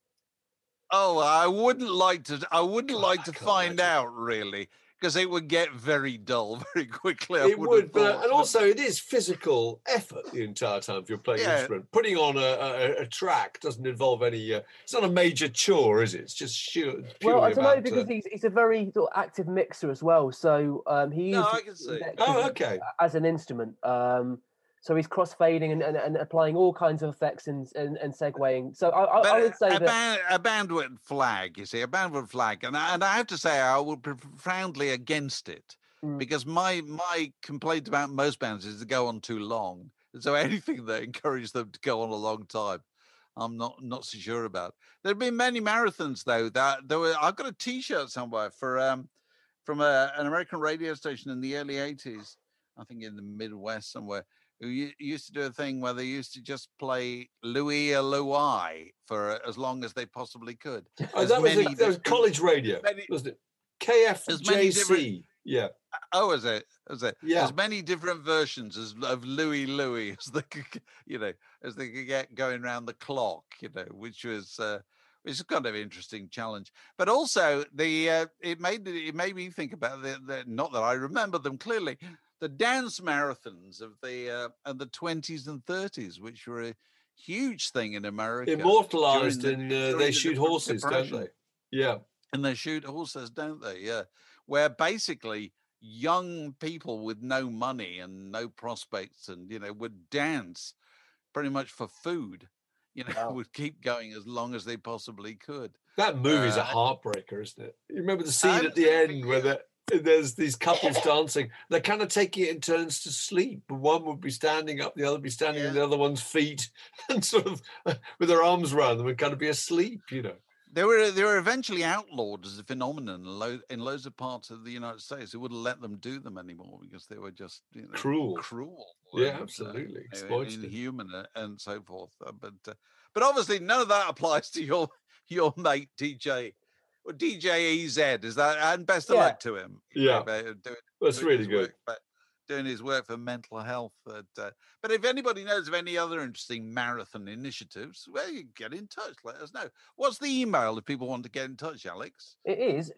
Oh, I wouldn't like to find out, really, because it would get very dull very quickly. It would, and also it is physical effort the entire time if you're playing an instrument. Putting on a track doesn't involve any. It's not a major chore, is it? It's just purely Well, I don't know, because he's a very sort of active mixer as well. So he uses as an instrument. So he's crossfading and applying all kinds of effects and segueing. So I would say a bandwidth flag, you see, a bandwidth flag. And I have to say I would be profoundly against it because my complaint about most bands is to go on too long. So anything that encourages them to go on a long time, I'm not so sure about. There have been many marathons, though. I've got a T-shirt somewhere from an American radio station in the early 80s, I think in the Midwest somewhere, who used to do a thing where they used to just play Louis or Louis for as long as they possibly could. Oh, that was college radio, wasn't it? KFJC. Yeah. Oh, was it? Yeah. As many different versions of Louis as they could, as they could get going around the clock, which was kind of an interesting challenge. But also it made me think about the not that I remember them clearly, the dance marathons of the 20s and 30s, which were a huge thing in America. Immortalized in They Shoot Horses, don't they? Yeah. And They Shoot Horses, don't they? Yeah. Where basically young people with no money and no prospects and, would dance pretty much for food, would keep going as long as they possibly could. That movie's a heartbreaker, isn't it? You remember the scene at the end where there's these couples dancing. They're kind of taking it in turns to sleep. One would be standing up, the other would be standing on the other one's feet, and sort of with their arms around them and kind of be asleep. They were eventually outlawed as a phenomenon in loads of parts of the United States. They wouldn't let them do them anymore because they were just cruel. Yeah, absolutely, inhuman and so forth. But obviously none of that applies to your mate DJ. Well, DJ EZ, is that? And best of luck to him. Yeah, that's really good. Doing his work for mental health. But if anybody knows of any other interesting marathon initiatives, well, you get in touch. Let us know. What's the email if people want to get in touch, Alex? It is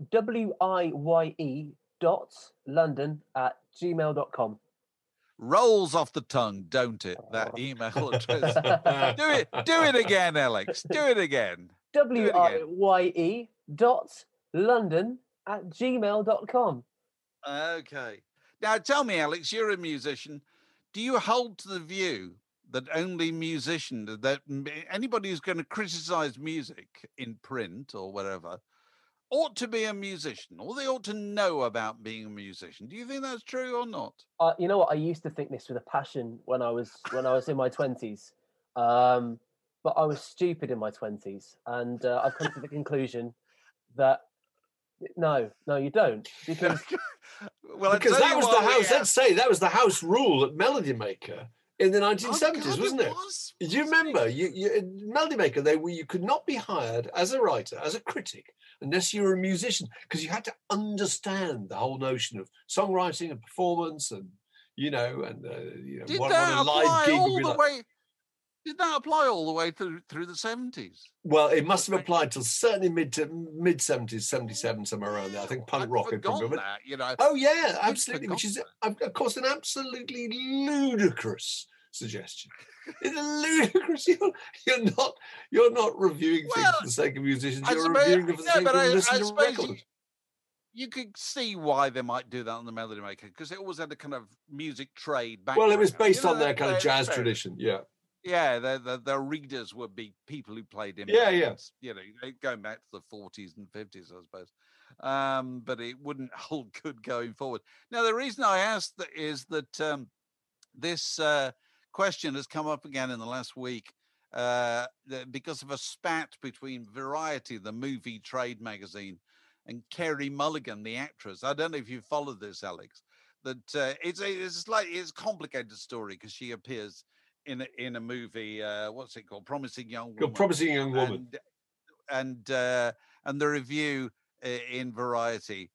wiye.london@gmail.com. Rolls off the tongue, don't it? That email address. Do it again, Alex. Do it again. wye.london@gmail.com. Okay. Now tell me, Alex, you're a musician. Do you hold to the view that only anybody who's going to criticize music in print or whatever ought to be a musician, or they ought to know about being a musician? Do you think that's true or not? You know what? I used to think this with a passion when I was in my 20s, but I was stupid in my 20s, and I've come to the conclusion that no, you don't, because because that was the house. Let's say that was the house rule at Melody Maker in the 1970s, wasn't it? Do you remember? Melody Maker, you could not be hired as a writer, as a critic, unless you were a musician, because you had to understand the whole notion of songwriting and performance, and Did that apply all the way through the 70s? Well, it must have applied till certainly mid 70s, 77, somewhere around there. I think punk rock had come from it. Oh yeah, absolutely. Which is, of course, an absolutely ludicrous suggestion. It's ludicrous. You're not reviewing things for the sake of musicians. You're reviewing them for the sake of listening to records. You could see why they might do that on the Melody Maker, because it always had a kind of music trade background. Well, it was based on their kind of jazz tradition, yeah. Yeah, the readers would be people who played in bands, going back to the 40s and 50s, I suppose. But it wouldn't hold good going forward. Now, the reason I asked that is that this question has come up again in the last week because of a spat between Variety, the movie trade magazine, and Carey Mulligan, the actress. I don't know if you followed this, Alex. That it's a complicated story because she appears in a movie, what's it called? Promising Young Woman. Promising Young Woman. And the review in Variety,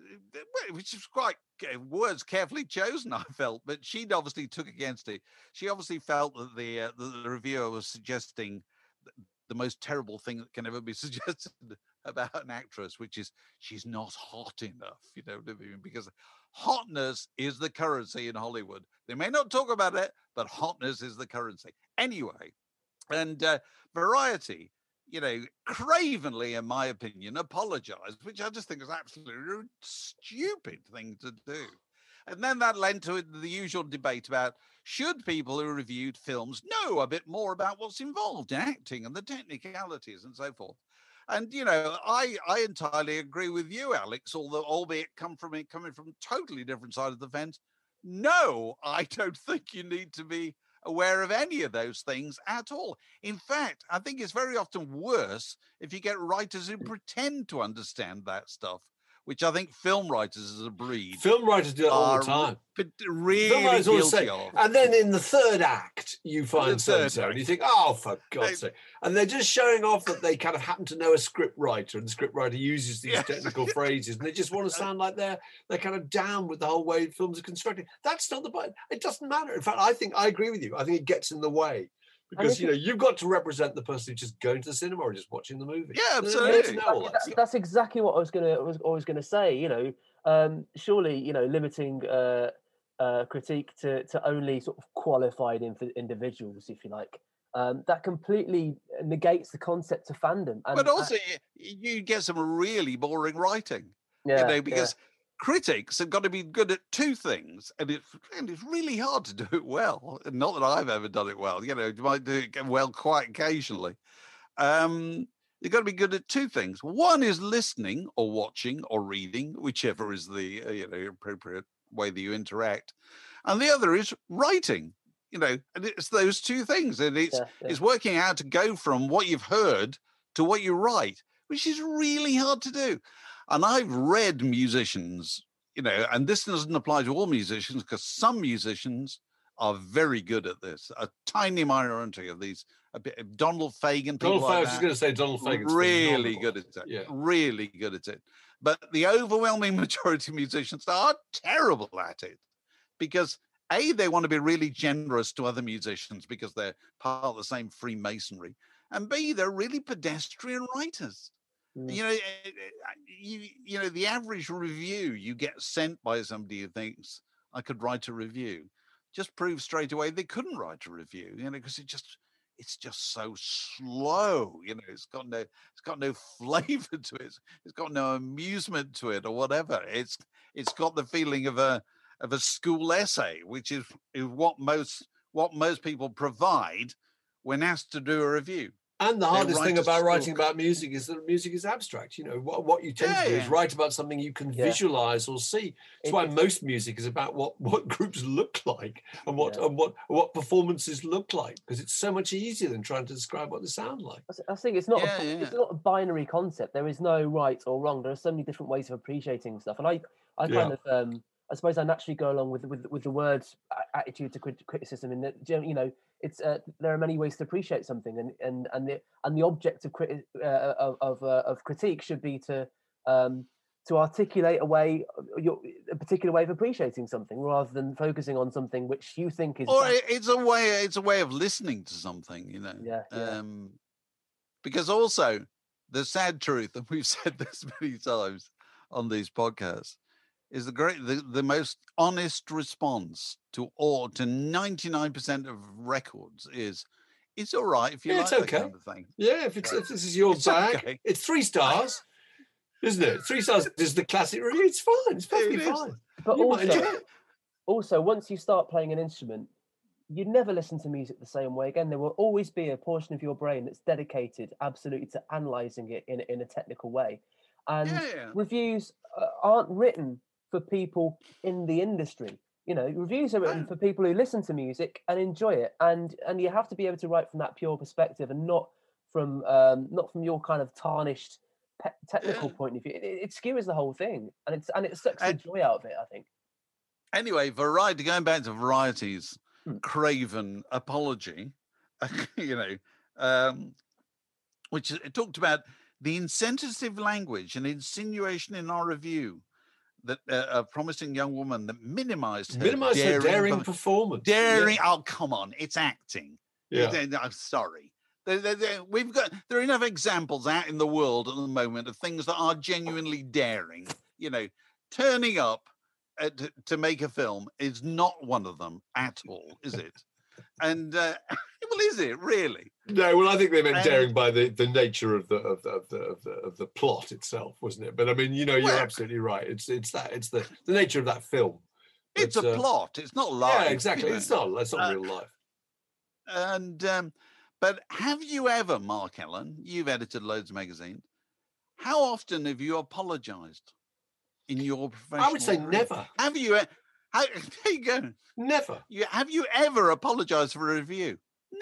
which is quite words carefully chosen, I felt, but she'd obviously took against it. She obviously felt that the reviewer was suggesting the most terrible thing that can ever be suggested about an actress, which is she's not hot enough, because hotness is the currency in Hollywood. They may not talk about it, but hotness is the currency. Anyway, and Variety, cravenly, in my opinion, apologized, which I just think is absolutely a stupid thing to do. And then that led to the usual debate about should people who reviewed films know a bit more about what's involved in acting and the technicalities and so forth. And, I entirely agree with you, Alex, albeit coming from totally different side of the fence. No, I don't think you need to be aware of any of those things at all. In fact, I think it's very often worse if you get writers who pretend to understand that stuff, which I think film writers as a breed. Film writers do it all the time. Really guilty of. And then in the third act, you find so-and-so, and you think, oh, for God's sake. And they're just showing off that they kind of happen to know a script writer, and the script writer uses these technical phrases, and they just want to sound like they're kind of down with the whole way films are constructed. That's not the point. It doesn't matter. In fact, I agree with you. I think it gets in the way. Because you've got to represent the person who's just going to the cinema or just watching the movie. Yeah, absolutely. That's exactly what I was going to say. Surely, limiting critique to only sort of qualified individuals, if you like, that completely negates the concept of fandom. But also, you get some really boring writing. Because critics have got to be good at two things, and it's really hard to do it well. Not that I've ever done it well. You might do it well quite occasionally. You've got to be good at two things. One is listening or watching or reading, whichever is the appropriate way that you interact, and the other is writing. And it's those two things, and it's working out to go from what you've heard to what you write, which is really hard to do. And I've read musicians, and this doesn't apply to all musicians because some musicians are very good at this. A tiny minority of these, Donald Fagen. Donald Fagen, I was just going to say Donald Fagen's really good at it. Yeah. Really good at it. But the overwhelming majority of musicians are terrible at it because A, they want to be really generous to other musicians because they're part of the same Freemasonry, and B, they're really pedestrian writers. The average review you get sent by somebody who thinks I could write a review just proves straight away they couldn't write a review, because it's just so slow. You know, it's got no flavor to it. It's got no amusement to it or whatever. It's got the feeling of a school essay, which is what most people provide when asked to do a review. And the hardest thing about writing about music is that music is abstract. You know, what you tend to do is write about something you can visualize or see. That's why most music is about what groups look like and what performances look like, because it's so much easier than trying to describe what they sound like. I think it's not it's not a binary concept. There is no right or wrong. There are so many different ways of appreciating stuff, and I kind of I suppose I naturally go along with the words attitude to criticism. In that, you know, it's there are many ways to appreciate something, and the object of critique should be to articulate a particular way of appreciating something, rather than focusing on something which you think is. Or it's a way of listening to something, you know. Yeah. Because also the sad truth, and we've said this many times on these podcasts, is the most honest response to 99% of records is, it's all right if you like that kind of thing. Yeah, if this is your bag, it's 3 stars, isn't it? 3 stars is the classic review. It's fine. It's perfectly fine. But also, once you start playing an instrument, you never listen to music the same way again. There will always be a portion of your brain that's dedicated absolutely to analysing it in a technical way. And reviews aren't written for people in the industry. You know, reviews are written for people who listen to music and enjoy it, and you have to be able to write from that pure perspective, and not from your kind of tarnished technical point of view. It skewers the whole thing, and it sucks the joy out of it, I think. Anyway, Variety, going back to Variety's craven apology, you know, which it talked about the insensitive language and insinuation in our review that a promising young woman that minimized her daring performance. Oh, come on, it's acting. I'm sorry. There are enough examples out in the world at the moment of things that are genuinely daring. You know, turning up to make a film is not one of them at all, is it? And well, is it really? No. Well, I think they meant daring by the nature of the plot itself, wasn't it? But I mean, you know, you're absolutely right. It's the nature of that film. It's a plot. It's not life. Yeah, exactly. You know? It's not real life. And but have you ever, Mark Ellen? You've edited loads of magazines. How often have you apologized in your professional? I would say career? never. Have you? There you go. Never. Have you ever apologized for a review?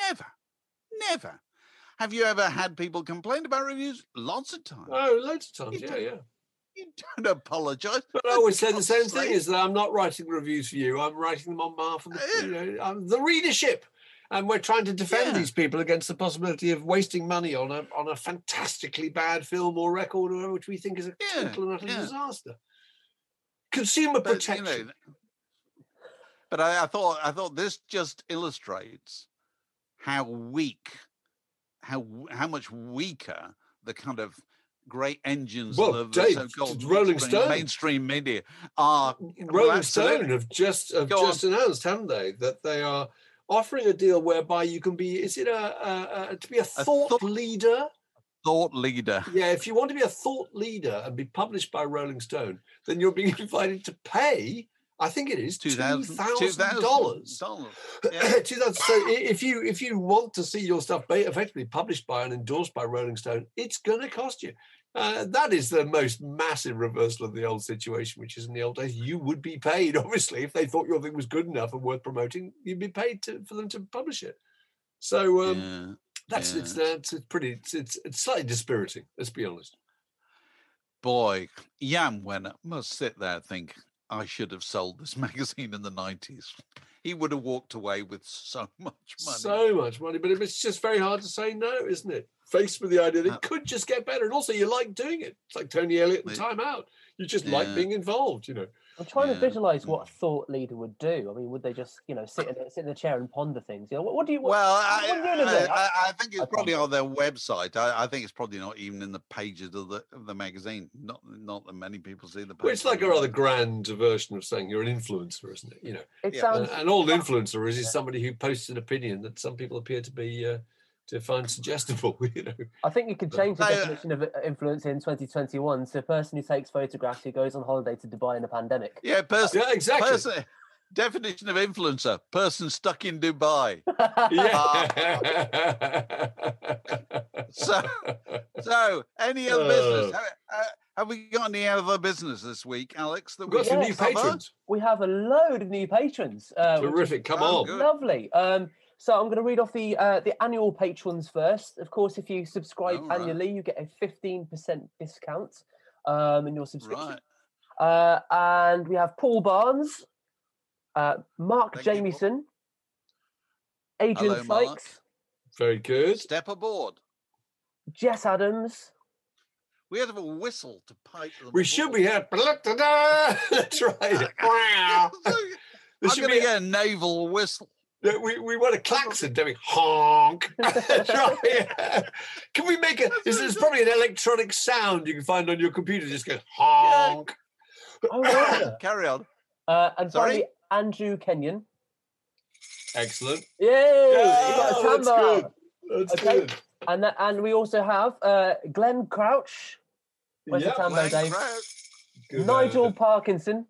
Never. Have you ever had people complain about reviews? Lots of times. Oh, loads of times. Yeah. You don't apologise. But I always say the same thing: is that I'm not writing reviews for you. I'm writing them on behalf of the readership, and we're trying to defend these people against the possibility of wasting money on a fantastically bad film or record, or which we think is a total and utter disaster. Consumer protection. You know, but I thought this just illustrates how much weaker the kind of great engines of the so-called Rolling Stone mainstream media are. Rolling Stone have just announced, haven't they, that they are offering a deal whereby you can be, to be a thought leader? Thought leader. Yeah, if you want to be a thought leader and be published by Rolling Stone, then you're being invited to pay, I think it is $2,000. Yeah. So if you want to see your stuff effectively published by and endorsed by Rolling Stone, it's going to cost you. That is the most massive reversal of the old situation, which is in the old days. You would be paid, obviously, if they thought your thing was good enough and worth promoting. You'd be paid for them to publish it. So it's slightly dispiriting. Let's be honest. Boy, Jan Wenner must sit there and think, I should have sold this magazine in the 90s. He would have walked away with so much money. So much money, but it's just very hard to say no, isn't it? Faced with the idea that it could just get better. And also you like doing it. It's like Tony Elliott and Time Out. You just like being involved, you know. I'm trying to visualize what a thought leader would do. I mean, would they just, sit in a chair and ponder things? You know, what do you? I think it's probably on their website. I think it's probably not even in the pages of the magazine. Not that many people see the pages. Well, it's like a rather grand version of saying you're an influencer, isn't it? You know, it sounds. An old influencer is somebody who posts an opinion that some people appear to be define suggestible, you know. I think you could change the So- definition of influence in 2021 to a person who takes photographs who goes on holiday to Dubai in a pandemic. Yeah, Yeah, exactly. Definition of influencer: person stuck in Dubai. Yeah. So, any other business? Have we got any other business this week, Alex? That We've got some should new cover? patrons. We have a load of new patrons. Which Terrific. Come Oh, on. good. Lovely. So I'm going to read off the annual patrons first. Of course, if you subscribe All right. annually, you get a 15% discount in your subscription. Right. And we have Paul Barnes, Mark Thank you, Paul. Jamieson, Adrian Hello, Mark. Sykes, Very good. Step aboard. Jess Adams. We have a whistle to pipe them. We should be here. That's right. Wow. There I'm should going be to get a naval whistle. we want a klaxon, don't we? Honk. That's right. Yeah. Can we make a? There's probably an electronic sound you can find on your computer. Just goes honk. Oh, yeah. Carry on. And Sorry? finally, Andrew Kenyon. Excellent. Yay! Yeah, We got a that's Tamba. good. That's Okay. good. And we also have Glenn Crouch. Where's the Yeah, Tambo, Glenn Dave? Crouch. Good. Nigel Parkinson.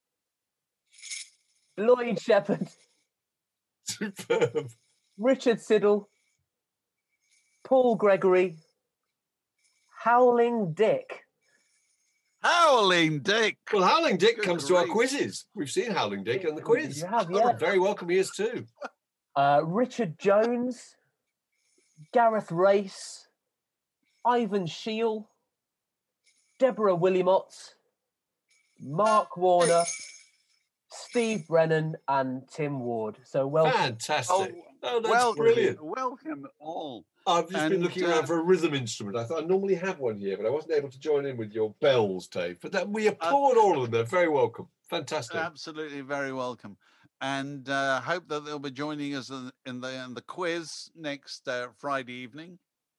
Lloyd Shepherd. Superb. Richard Siddle. Paul Gregory. Howling Dick. Howling Dick. Well, Howling Dick Good comes to our grief. quizzes. We've seen Howling Dick on the quiz. You have, Oh, yeah. very welcome he is too. Richard Jones. Gareth Race. Ivan Scheel. Deborah Williamott. Mark Warner. Steve Brennan and Tim Ward. So welcome. Fantastic. Oh, that's welcome, brilliant. Welcome all. I've just been And, looking around for a rhythm instrument. I thought I normally have one here, but I wasn't able to join in with your bells, Dave. But we applaud all of them. They're very welcome. Fantastic. Absolutely very welcome. And hope that they'll be joining us in the quiz next Friday evening.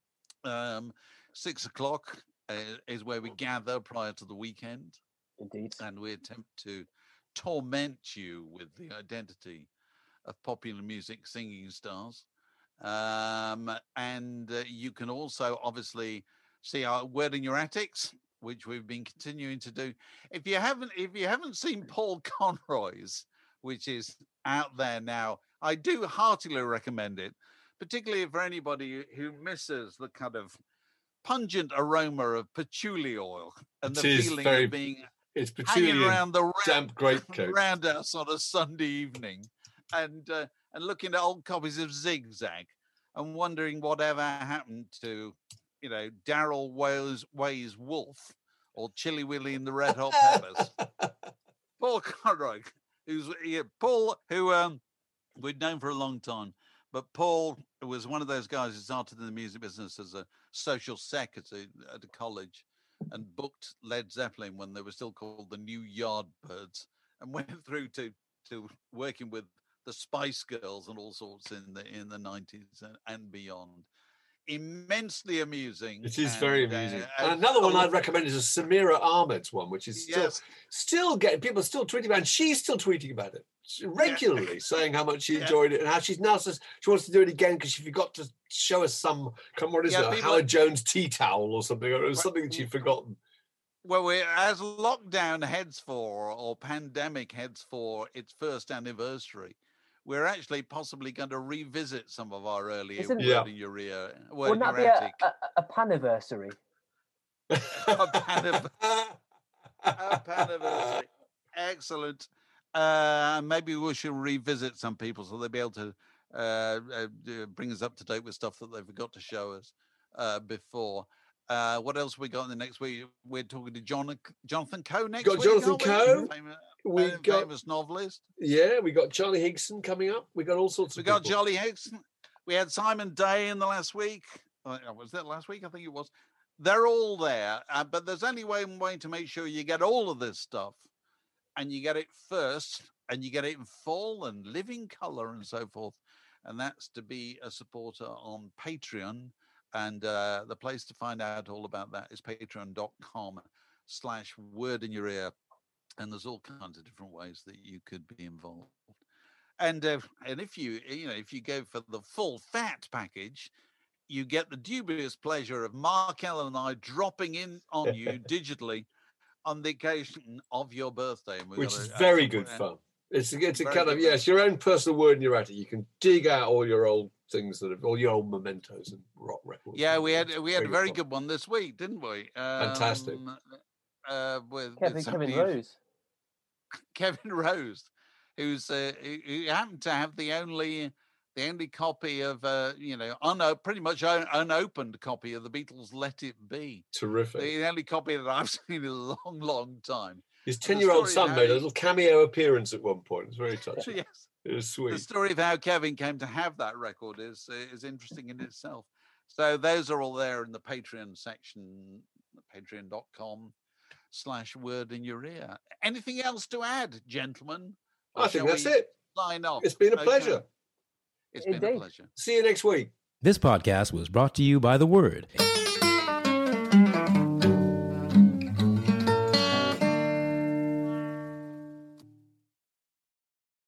6 o'clock is where we gather prior to the weekend. Indeed. And we attempt to torment you with the identity of popular music singing stars. And you can also obviously see our Word in Your Attics, which we've been continuing to do. If you haven't seen Paul Conroy's, which is out there now, I do heartily recommend it, particularly for anybody who misses the kind of pungent aroma of patchouli oil and It the is feeling very- of being It's hanging patchouli around the damp greatcoat. around us on a Sunday evening, and looking at old copies of Zigzag and wondering whatever happened to, Daryl Way's Wolf or Chili Willy and the Red Hot Peppers. Paul Conroy, who we'd known for a long time, but Paul was one of those guys who started in the music business as a social sec at a college, and booked Led Zeppelin when they were still called the New Yardbirds, and went through to working with the Spice Girls and all sorts in the 90s and beyond. Immensely amusing. It is very amusing. and And another one full I'd of- recommend is a Samira Ahmed's one, which is Yes. still getting people still tweeting about it. And she's still tweeting about it regularly, saying how much she Yeah. enjoyed it and how she's now says she wants to do it again because she forgot to show us what is Yeah, it, a people- Howard Jones tea towel or something, or it was something that she'd forgotten. Well, as lockdown heads for, or pandemic heads for its first anniversary, we're actually possibly going to revisit some of our earlier Isn't- Word Yeah. in Your Ear. Word in Wouldn't that Your be Attic. a paniversary? A paniversary. Excellent. Maybe we should revisit some people so they'll be able to bring us up to date with stuff that they forgot to show us before. What else we got in the next week? We're talking to Jonathan Coe next Got week. Jonathan aren't we? Coe. Famous, We got famous novelist. we got Charlie Higson coming up. We got all sorts We of got people. Jolly Higson. We had Simon Day in the last week. Was that last week? I think it was. They're all there, but there's only one way to make sure you get all of this stuff, and you get it first, and you get it in full and living color and so forth. And that's to be a supporter on Patreon. And the place to find out all about that is patreon.com/word in your ear. And there's all kinds of different ways that you could be involved. And if you go for the full fat package, you get the dubious pleasure of Mark Ellen and I dropping in on you digitally on the occasion of your birthday. And which is very good fun. It's a kind of, it's your own personal word and you're at it. You can dig out all your old things all your old mementos and rock records. Yeah, we had a very good one this week, didn't we? Fantastic. With Kevin Rose. Kevin Rose, who happened to have the only copy of pretty much unopened copy of the Beatles' Let It Be. Terrific. The only copy that I've seen in a long, long time. His 10-year-old son made a little cameo appearance at one point. It's very touching. Yes. It was sweet. The story of how Kevin came to have that record is interesting in itself. So those are all there in the Patreon section, patreon.com/word in your ear. Anything else to add, gentlemen? I think that's it. Sign off. It's been a pleasure. It's been a pleasure. See you next week. This podcast was brought to you by The Word.